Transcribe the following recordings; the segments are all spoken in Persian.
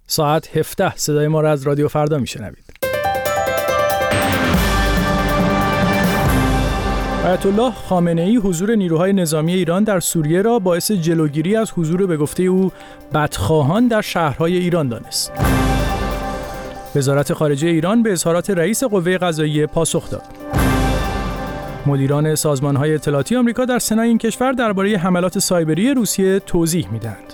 ساعت 17 صدای ما را از رادیو فردا میشنوید. آیت الله خامنه‌ای حضور نیروهای نظامی ایران در سوریه را باعث جلوگیری از حضور به گفته او بدخواهان در شهرهای ایران دانست. وزارت خارجه ایران به اظهارات رئیس قوه قضاییه پاسخ داد. مدیران سازمان‌های اطلاعاتی آمریکا در سنای این کشور درباره حملات سایبری روسیه توضیح می‌دهند.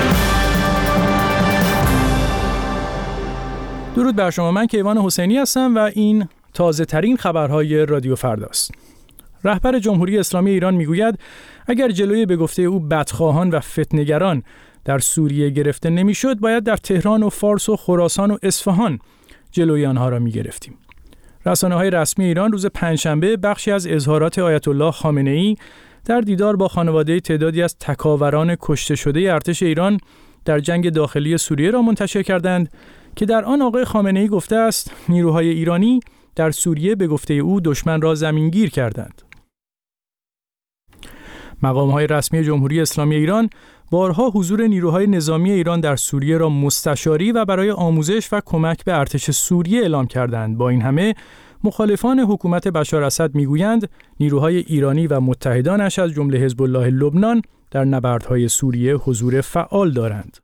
درود بر شما، من کیوان حسینی هستم و این تازه‌ترین خبرهای رادیو فرداست. رهبر جمهوری اسلامی ایران میگوید اگر جلوی به گفته او بدخواهان و فتنه‌گران در سوریه گرفته نمیشد، باید در تهران و فارس و خراسان و اصفهان جلوی آنها را میگرفتیم. رسانه‌های رسمی ایران روز پنجشنبه بخشی از اظهارات آیت الله خامنه‌ای در دیدار با خانواده تعدادی از تکاوران کشته شده ارتش ایران در جنگ داخلی سوریه را منتشر کردند که در آن آقای خامنه‌ای گفته است نیروهای ایرانی در سوریه به گفته او دشمن را زمینگیر کردند. مقام‌های رسمی جمهوری اسلامی ایران بارها حضور نیروهای نظامی ایران در سوریه را مستشاری و برای آموزش و کمک به ارتش سوریه اعلام کردند. با این همه مخالفان حکومت بشار اسد میگویند نیروهای ایرانی و متحدانش از جمله حزب الله لبنان در نبردهای سوریه حضور فعال دارند.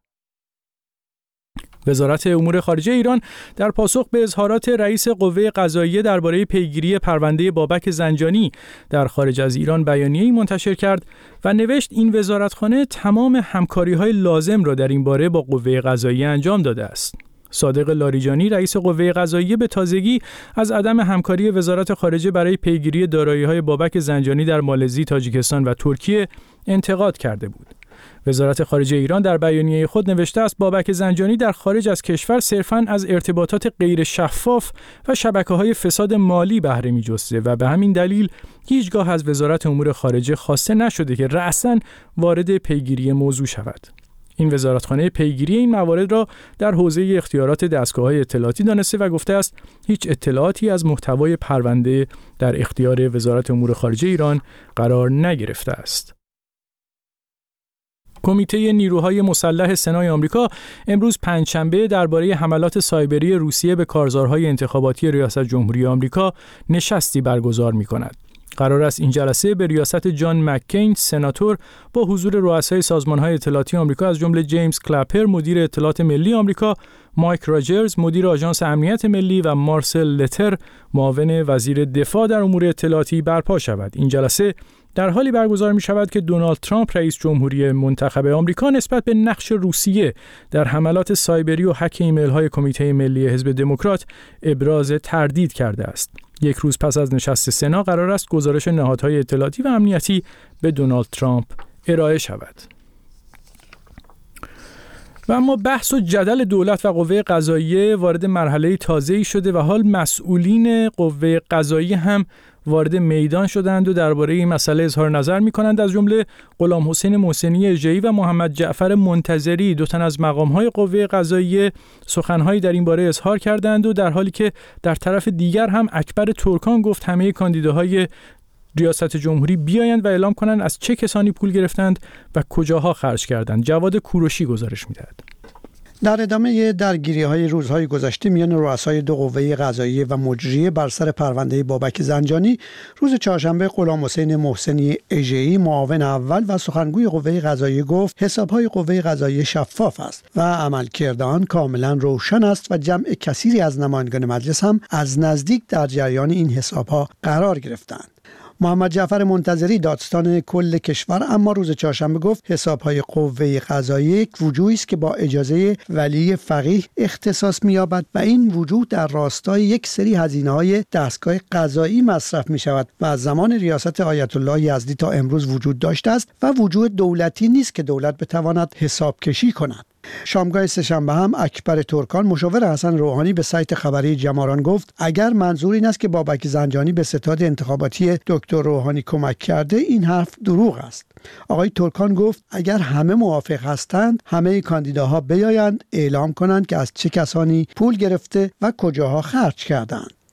وزارت امور خارجه ایران در پاسخ به اظهارات رئیس قوه قضاییه درباره پیگیری پرونده بابک زنجانی در خارج از ایران بیانیه‌ای منتشر کرد و نوشت این وزارتخانه تمام همکاری‌های لازم را در این باره با قوه قضاییه انجام داده است. صادق لاریجانی رئیس قوه قضاییه به تازگی از عدم همکاری وزارت خارجه برای پیگیری دارایی‌های بابک زنجانی در مالزی، تاجیکستان و ترکیه انتقاد کرده بود. وزارت خارجه ایران در بیانیه خود نوشته است بابک زنجانی در خارج از کشور صرفاً از ارتباطات غیر شفاف و شبکه‌های فساد مالی بهره می‌جسته و به همین دلیل هیچگاه از وزارت امور خارجه خواسته نشده که رأساً وارد پیگیری موضوع شود. این وزارتخانه پیگیری این موارد را در حوزه اختیارات دستگاه‌های اطلاعاتی دانسته و گفته است هیچ اطلاعاتی از محتوای پرونده در اختیار وزارت امور خارجه ایران قرار نگرفته است. کمیته نیروهای مسلح سنای آمریکا امروز پنجشنبه درباره حملات سایبری روسیه به کارزارهای انتخاباتی ریاست جمهوری آمریکا نشستی برگزار می‌کند. قرار است این جلسه به ریاست جان مککین سناتور با حضور رؤسای سازمان‌های اطلاعاتی آمریکا از جمله جیمز کلپر مدیر اطلاعات ملی آمریکا، مایک راجرز مدیر آژانس امنیت ملی و مارسل لتر معاون وزیر دفاع در امور اطلاعاتی برپا شود. این جلسه در حالی برگزار می شود که دونالد ترامپ رئیس جمهوری منتخب آمریکا نسبت به نقش روسیه در حملات سایبری و هک ایمیل‌های کمیته ملی حزب دموکرات ابراز تردید کرده است. یک روز پس از نشست سنا قرار است گزارش نهادهای اطلاعاتی و امنیتی به دونالد ترامپ ارائه شود. و اما بحث و جدل دولت و قوه قضاییه وارد مرحله تازه‌ای شده و حال مسئولین قوه قضاییه هم وارد میدان شدند و درباره این مسئله اظهار نظر می‌کنند. از جمله غلام حسین محسنی اژه‌ای و محمد جعفر منتظری، دو تن از مقام‌های قوه قضاییه، سخن‌هایی در این باره اظهار کردند و در حالی که در طرف دیگر هم اکبر ترکان گفت همه کاندیداهای ریاست جمهوری بیایند و اعلام کنند از چه کسانی پول گرفتند و کجاها خرج کردند. جواد کوروشی گزارش می‌دهد. در ادامه درگیری‌های روزهای گذشته میان رؤسای دو قوه قضاییه و مجریه بر سر پرونده بابک زنجانی، روز چهارشنبه غلام حسین محسنی اژه‌ای معاون اول و سخنگوی قوه قضاییه گفت حساب‌های قوه قضاییه شفاف است و عملکرد آن کاملا روشن است و جمع کثیری از نمایندگان مجلس هم از نزدیک در جریان این حساب‌ها قرار گرفتند. محمد جعفر منتظری دادستان کل کشور اما روز چهارشنبه گفت حساب‌های قوه قضاییه یک وجوهی است که با اجازه ولی فقیه اختصاص می‌یابد و این وجوه در راستای یک سری هزینه‌های دستگاه قضایی مصرف می‌شود و از زمان ریاست آیت الله یزدی تا امروز وجود داشته است و وجوه دولتی نیست که دولت بتواند حساب کشی کند. شامگاه سه‌شنبه هم اکبر ترکان مشاور حسن روحانی به سایت خبری جماران گفت اگر منظور این است که بابک زنجانی به ستاد انتخاباتی دکتر روحانی کمک کرده، این حرف دروغ است. آقای ترکان گفت اگر همه موافق هستند همه کاندیداها بیایند اعلام کنند که از چه کسانی پول گرفته و کجاها خرج کردند.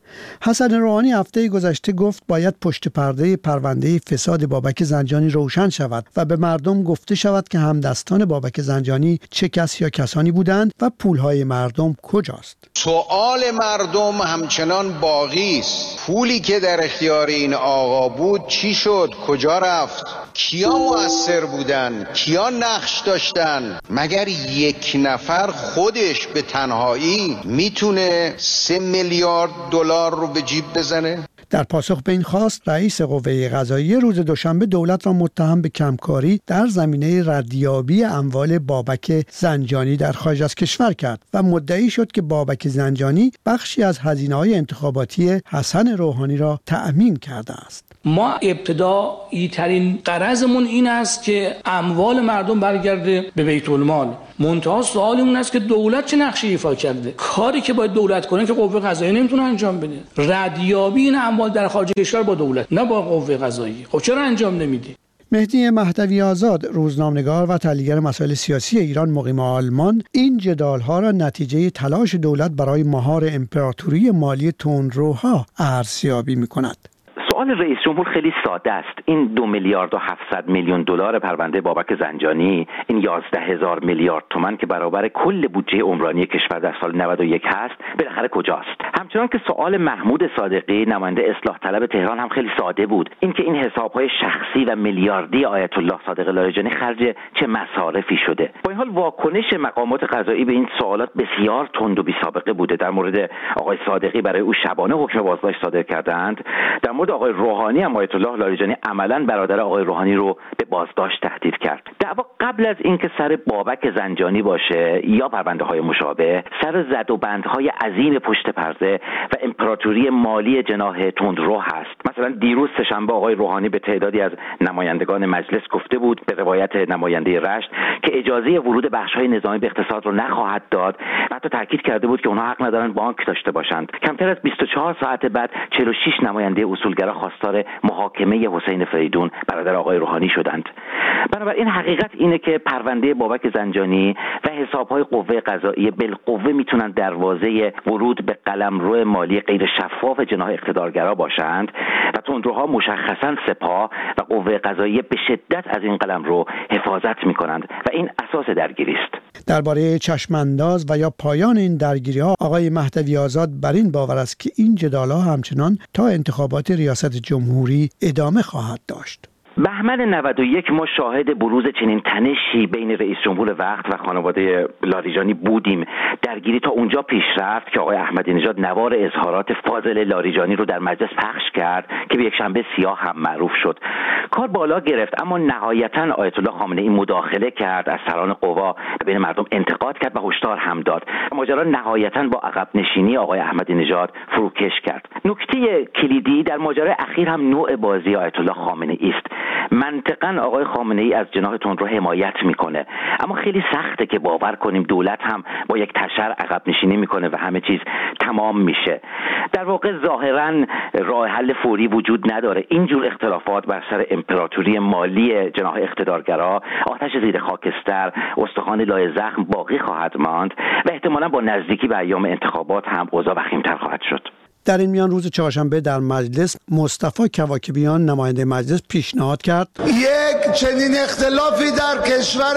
حسن روحانی هفته گذشته گفت باید پشت پرده پرونده فساد بابک زنجانی روشن شود و به مردم گفته شود که همدستان بابک زنجانی چه کس یا کسانی بودند و پولهای مردم کجاست. سوال مردم همچنان باقی است. پولی که در اختیار این آقا بود چی شد؟ کجا رفت؟ کیا مؤثر بودن؟ کیا نقش داشتن؟ مگر یک نفر خودش به تنهایی میتونه 3 میلیارد دلار رو به جیب بزنه؟ در پاسخ به این خواست رئیس قوه قضاییه روز دوشنبه دولت را متهم به کمکاری در زمینه ردیابی اموال بابک زنجانی در خارج از کشور کرد و مدعی شد که بابک زنجانی بخشی از هزینه‌های انتخاباتی حسن روحانی را تأمین کرده است. ما ابتدایی ترین غرضمون این است که اموال مردم برگرده به بیت المال. منتها سوالمون است که دولت چه نقشی ایفا کرده؟ کاری که باید دولت کنه که قوه قضاییه نمیتونه انجام بده. ردیابی این اموال در خارج کشور با دولت، نه با قوه قضاییه. خب چرا انجام نمیدی؟ مهدی مهدوی آزاد، روزنامه‌نگار و تحلیلگر مسائل سیاسی ایران مقیم آلمان، این جدال‌ها را نتیجه تلاش دولت برای مهار امپراتوری مالی تندروها ارزیابی می‌کند. سوال رئیس جمهور خیلی ساده است. این 2 میلیارد و 700 میلیون دلار پرونده بابک زنجانی، این 11,000 میلیارد تومان که برابر کل بودجه عمرانی کشور در سال 91 هست، بالاخره کجاست؟ همچنان که سوال محمود صادقی نماینده اصلاح طلب تهران هم خیلی ساده بود، اینکه این حساب‌های شخصی و میلیاردی آیت الله صادق لاریجانی خرج چه مصارفی شده. با این حال واکنش مقامات قضایی به این سوالات بسیار تند و بی‌سابقه بوده. در مورد آقای صادقی برای او شبانه حکم بازداشت صادر کردند. در مورد آقای روحانی هم آیت الله لاریجانی عملاً برادر آقای روحانی رو به بازداشت تهدید کرد. دعوا قبل از اینکه سر بابک زنجانی باشه یا پرونده‌های مشابه، سر زد و بندهای عظیم پشت پرده و امپراتوری مالی جناح تندرو هست. مثلا دیروز سه‌شنبه آقای روحانی به تعدادی از نمایندگان مجلس گفته بود، به روایت نماینده رشت، که اجازه ورود بخش‌های نظامی به اقتصاد رو نخواهد داد. حتی تاکید کرده بود که اونها حق ندارن بانک داشته باشند. کمتر از 24 ساعت بعد 46 نماینده اصولگرا خواستار محاکمه حسین فریدون برادر آقای روحانی شدند. بنابراین حقیقت اینه که پرونده بابک زنجانی و حساب‌های قوه قضاییه بالقوه میتونن دروازه ورود به قلمرو مالی غیر شفاف جناح اقتدارگرا باشند و تندروها مشخصاً سپاه و قوه قضاییه به شدت از این قلمرو حفاظت میکنند و این اساس درگیری است. درباره چشمانداز و یا پایان این درگیری‌ها آقای مهدوی آزاد بر این باور است که این جدال‌ها همچنان تا انتخابات ریاست جمهوری ادامه خواهد داشت. بهمن 91 ما شاهد بروز چنین تنشی بین رئیس جمهور وقت و خانواده لاریجانی بودیم. درگیری تا اونجا پیش رفت که آقای احمدی نژاد نوار اظهارات فاضل لاریجانی رو در مجلس پخش کرد که به یک شنبه سیاه هم معروف شد. کار بالا گرفت، اما نهایتاً آیت الله خامنه‌ای مداخله کرد، از سران قوا بین مردم انتقاد کرد و هشدار هم داد. ماجرا نهایتاً با عقب نشینی آقای احمدی نژاد فروکش کرد. نکته کلیدی در ماجرای اخیر هم نوع بازی آیت الله خامنه‌ای است. منطقاً آقای خامنه‌ای از جناح تندرو حمایت میکنه، اما خیلی سخته که باور کنیم دولت هم با یک تشر عقب نشینی میکنه و همه چیز تمام میشه. در واقع ظاهراً راه حل فوری وجود نداره. اینجور اختلافات بر سر امپراتوری مالی جناح اقتدارگرا آتش زیر خاکستر، استخوان لای زخم باقی خواهد ماند و احتمالاً با نزدیکی به ایام انتخابات هم اوضاع وخیم‌تر خواهد شد. در این میان روز چهارشنبه در مجلس مصطفی کواکبیان نماینده مجلس پیشنهاد کرد یک چنین اختلافی در کشور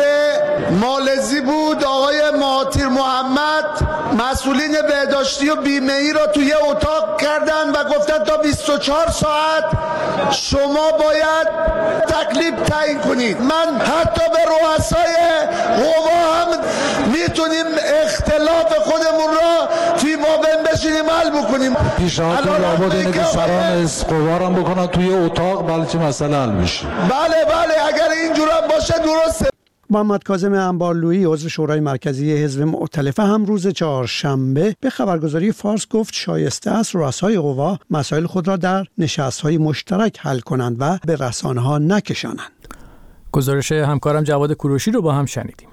مالزی بود. آقای مهاتیر محمد مسئولین بهداشتی و بیمه‌ای را توی اتاق کردن و گفتن تا 24 ساعت شما باید تکلیف تعیین کنید. من حتی به رؤسای قوا هم میتونیم اختلاف خودمون را توی مابین بشینیم حل بکنیم. پیشنهاد لابد اینه که سران قوا رو بکنن توی اتاق، بلکه مسئله حل میشه. بله اگر اینجور هم باشه درسته. محمد کاظم انبارلویی عضو شورای مرکزی حزب مؤتلفه هم روز چهارشنبه به خبرگزاری فارس گفت شایسته است رؤسای قوا مسائل خود را در نشست‌های مشترک حل کنند و به رسانه‌ها نکشانند. گزارش همکارم جواد کوروشی رو با هم شنیدیم.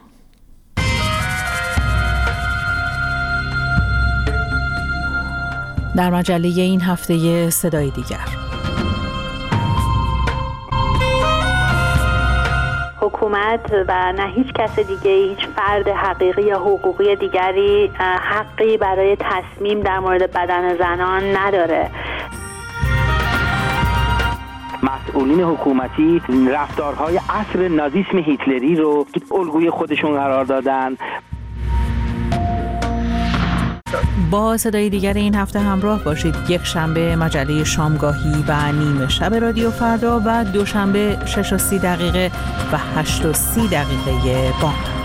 در مجله این هفته صدای دیگر، حکومت و نه هیچ کس دیگه، هیچ فرد حقیقی یا حقوقی دیگری حقی برای تصمیم در مورد بدن زنان نداره. مسئولین حکومتی رفتارهای عصر نازیسم هیتلری رو الگوی خودشون قرار دادن. با صدای دیگر این هفته همراه باشید. یک شنبه مجله شامگاهی و نیمه شب رادیو فردا و دوشنبه 6:30 و 8:30 بامداد.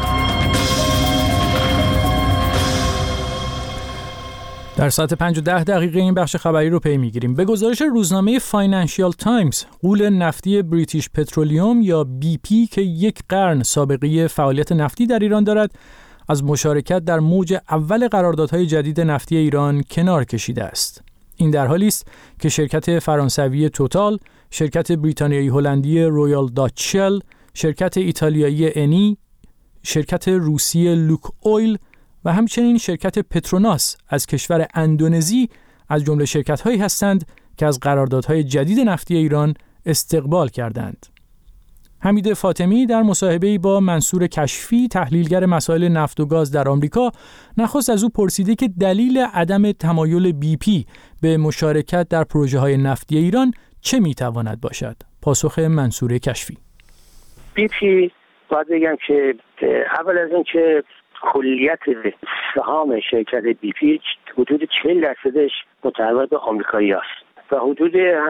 در ساعت 5:10 این بخش خبری رو پی میگیریم. به گزارش روزنامه فاینانشیال تایمز، غول نفتی بریتیش پترولیوم یا BP که یک قرن سابقه فعالیت نفتی در ایران دارد، از مشارکت در موج اول قراردادهای جدید نفتی ایران کنار کشیده است. این در حالی است که شرکت فرانسوی توتال، شرکت بریتانیایی هلندی رویال داچ شل، شرکت ایتالیایی انی، شرکت روسی لوک اویل و همچنین شرکت پتروناس از کشور اندونزی از جمله شرکت‌هایی هستند که از قراردادهای جدید نفتی ایران استقبال کردند. حمید فاطمی در مصاحبه‌ای با منصور کشفی، تحلیلگر مسائل نفت و گاز در آمریکا، نخست از او پرسیده که دلیل عدم تمایل BP به مشارکت در پروژه‌های نفتی ایران چه می‌تواند باشد. پاسخ منصور کشفی: BP باید بگم که اول از این که کلیت سهام شرکت BP حدود 40% متعلق به آمریکایی است و حدود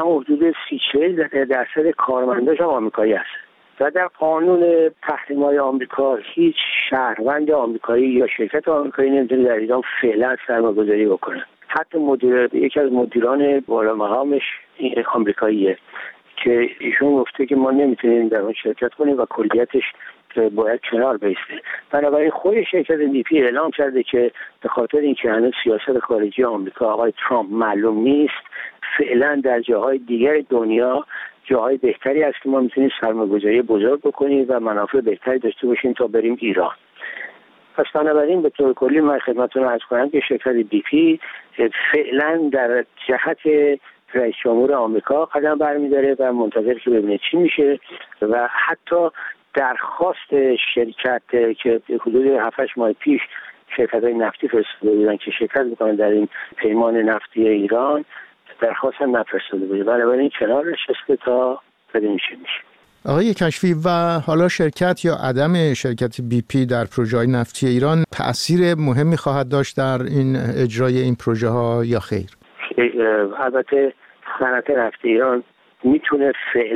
30-40% کارمنداش هم آمریکایی است و در قانون تحریم‌های آمریکا هیچ شهروند آمریکایی یا شرکت آمریکایی نمیتونه در ایران فعلا سرمایه‌گذاری بکنه. حتی یکی از مدیران بالا مقامش آمریکاییه که ایشون گفته که ما نمیتونیم در اون شرکت کنیم و کلیتش باید کنار بیسته. بنابراین خود شرکت BP اعلام کرده که به خاطر اینکه هنوز سیاست خارجی آمریکا آقای ترامپ معلوم نیست، فعلا در جاهای دیگر دنیا جاهای بهتری هست که ما میتونیم سرمایه‌گذاری بزرگ بکنیم و منافع بهتری داشته باشیم تا بریم ایران. پس بنابراین به طور کلی من خدمتتون عرض کنم که شرکت BP فعلا در جهت رئیس جمهور آمریکا قدم برمی‌داره و منتظر که ببینه چی میشه و حتی درخواست شرکت که حدود 7-8 ماه پیش شرکت‌های نفتی فرستاده بودن که شرکت بکنن در این پیمان نفتی ایران، درخواست هم نفرستاده بود. بنابراین کنار نشسته تا ببینیم چی میشه. آقای کشفی، و حالا شرکت یا عدم شرکت BP در پروژه‌های نفتی ایران تأثیر مهمی خواهد داشت در این اجرای این پروژه ها یا خیر؟ البته صنعت نفت ایران میتونه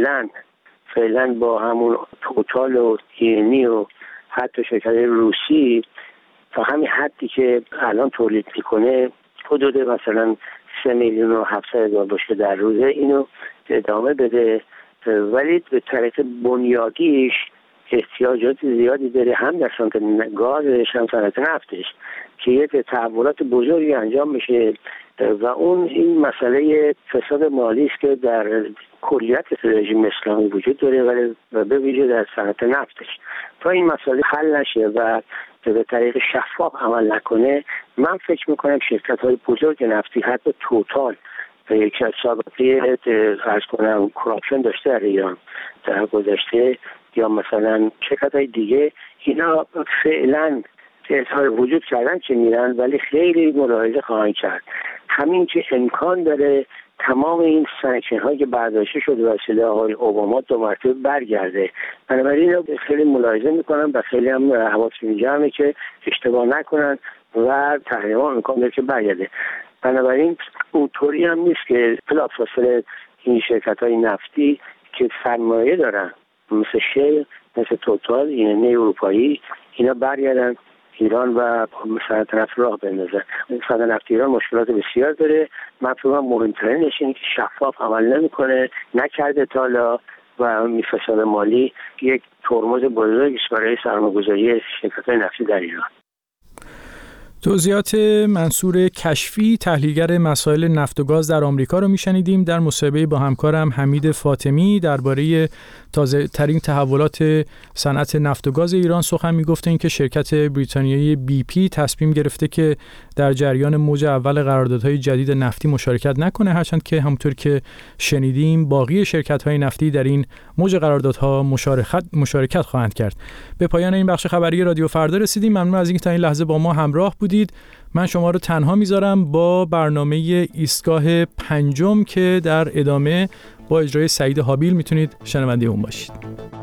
فعلا با همون توتال و انی و حتی شرکت روسی تا همین حدی که الان تولید میکنه حدود مثلا 3,700,000 بشکه در روزه اینو ادامه بده، ولی به طریق بنیادیش احتیاجات زیادی داره، هم در صنعت گازش هم صنعت نفتش که یه تحولات بزرگی انجام میشه و این مسئله فساد مالی است که در کلیت رژیم اسلامی وجود داره ولی به ویژه در صنعت نفتش. تا این مسئله حل نشه و به طریق شفاف عمل نکنه، من فکر میکنم شرکت‌های بزرگ نفتی حتی توتال یک سابقه عرض کنم کراپشن داشته در ایران در گذشته یا مثلا شرکت‌های دیگه، اینا فعلا اظهار وجود کردن که میرن ولی خیلی ملاحظه خواهند کرد. همین که امکان داره تمام این سانکشن‌هایی که برداشته شده وسیله آقای اوباما 2 مرتبه برگرده. بنابراین خیلی ملاحظه میکنن و خیلی هم حواسشون جمعه که اشتباه نکنن و تحریم‌ها امکان داره که برگرده. بنابراین اونطوری هم نیست که بلافاصله این شرکت‌های نفتی که سرمایه دارن مثل شل، مثل توتال، این اروپایی، اینا برگردن ایران و صنعت نفت راه بندازن. صنعت نفت ایران مشکلات بسیار داره. من فکر می‌کنم مهمترینش اینه که شفاف عمل نمی‌کنه، نکرده تا حالا و فساد مالی یک ترمز بزرگی برای سرمایه‌گذاری شرکت‌های نفتی در ایران. توضیحات منصور کشفی، تحلیلگر مسائل نفت و گاز در آمریکا رو میشنیدیم. در مصاحبه با همکارم حمید فاطمی درباره تازه ترین تحولات صنعت نفت و گاز ایران سخن میگفته. اینکه شرکت بریتانیایی BP تصمیم گرفته که در جریان موج اول قراردادهای جدید نفتی مشارکت نکنه، هرچند که همونطور که شنیدیم باقی شرکت‌های نفتی در این موج قراردادها مشارکت خواهند کرد. به پایان این بخش خبری رادیو فردا رسیدیم. ممنون از اینکه تا این لحظه با ما همراه بودید. من شما رو تنها میذارم با برنامه ایستگاه پنجم که در ادامه با اجرای سعید حابیل میتونید شنونده اون باشید.